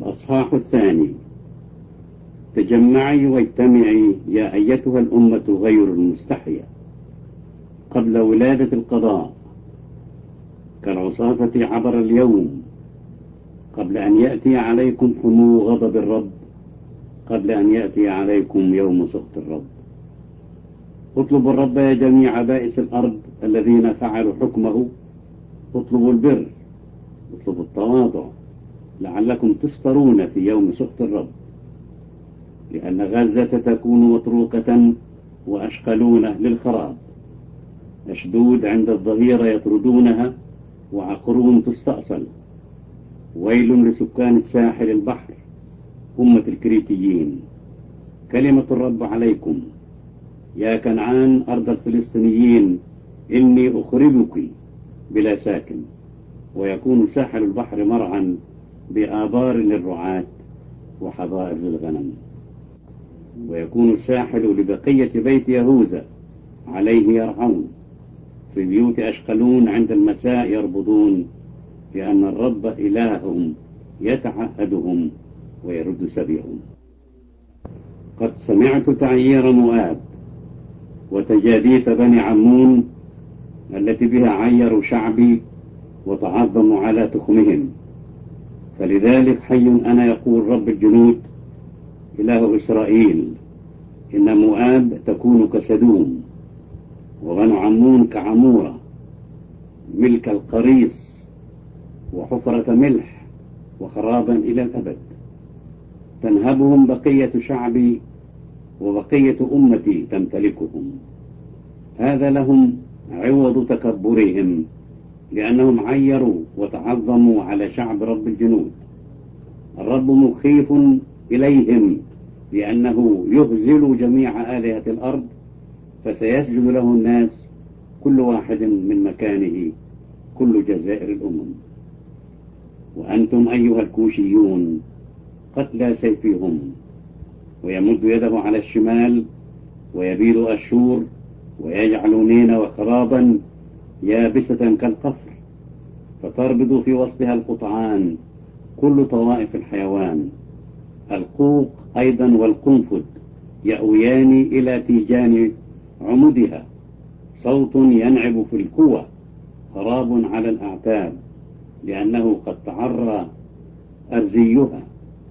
الأصحاح الثاني. تجمعي واجتمعي يا أيتها الأمة غير المستحية قبل ولادة القضاء، كالعصافة عبر اليوم، قبل أن يأتي عليكم حمو غضب الرب، قبل أن يأتي عليكم يوم سخط الرب. اطلبوا الرب يا جميع بائس الأرض الذين فعلوا حكمه، اطلبوا البر، اطلبوا التواضع، لعلكم تسترون في يوم سخط الرب. لأن غزة تكون مطروقة وأشقلون للخراب، أشدود عند الظهيرة يطردونها، وعقرون تستأصل. ويل لسكان الساحل البحر، أمة الكريتيين. كلمة الرب عليكم يا كنعان أرض الفلسطينيين، إني أخرجك بلا ساكن، ويكون ساحل البحر مرعا بآبار للرعاة وحظائر للغنم. ويكون الساحل لبقية بيت يهوذا، عليه يرعون. في بيوت أشقلون عند المساء يربضون، لأن الرب إلههم يتعهدهم ويرد سبيهم. قد سمعت تعيير مؤاب وتجاديف بني عمون التي بها عيروا شعبي وتعظموا على تخمهم. فلذلك حي أنا يقول رب الجنود إله إسرائيل، إن مؤاب تكون كسدوم، وبنو عمون كعمورة، ملك القريص، وحفرة ملح، وخرابا إلى الأبد. تنهبهم بقية شعبي، وبقية أمتي تمتلكهم. هذا لهم عوض تكبرهم، لأنهم عيروا وتعظموا على شعب رب الجنود. الرب مخيف إليهم، لأنه يهزل جميع آلهة الأرض، فسيسجد له الناس كل واحد من مكانه، كل جزائر الأمم. وأنتم أيها الكوشيون قتلى سيفهم، ويمد يده على الشمال، ويبيد أشور، ويجعل نين وخرابا يابسة كالقفر، فتربض في وسطها القطعان كل طوائف الحيوان. القوق أيضا والقنفذ يأويان إلى تيجان عمودها. صوت ينعب في الكوى، خراب على الأعتاب، لأنه قد تعرى أرزيها.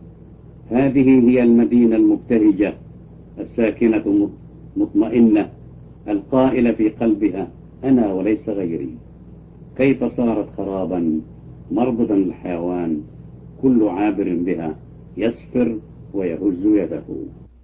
هذه هي المدينة المبتهجة الساكنة مطمئنة، القائلة في قلبها أنا وليس غيري. كيف صارت خرابا مربضا للحيوان، كل عابر بها يصفر ويهز يده.